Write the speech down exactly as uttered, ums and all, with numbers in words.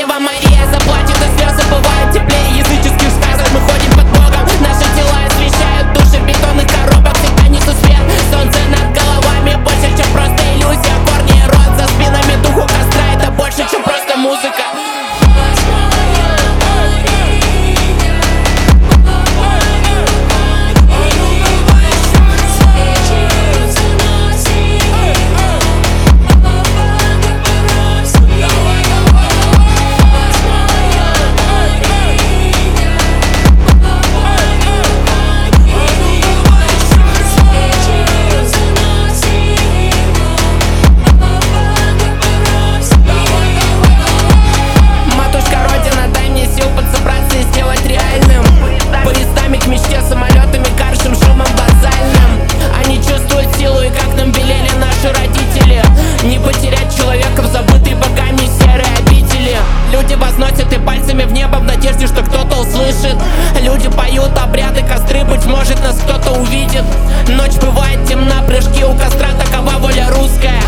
Дева Мария заплатит, и слезы бывают теплее языческих сказок. Мы ходим под Богом, наши тела освещают души бетонных коробок. Всегда несу свет, солнце над головами больше, чем просто иллюзия. Корни и рот за спинами, духу костра это больше, чем просто музыка. Мечте самолетами, каршем, шумом базальным. Они чувствуют силу и как нам велели наши родители, не потерять человека в забытой богами серой обители. Люди возносят и пальцами в небо в надежде, что кто-то услышит. Люди поют обряды, костры, быть может нас кто-то увидит. Ночь бывает темна, прыжки у костра, такова воля русская.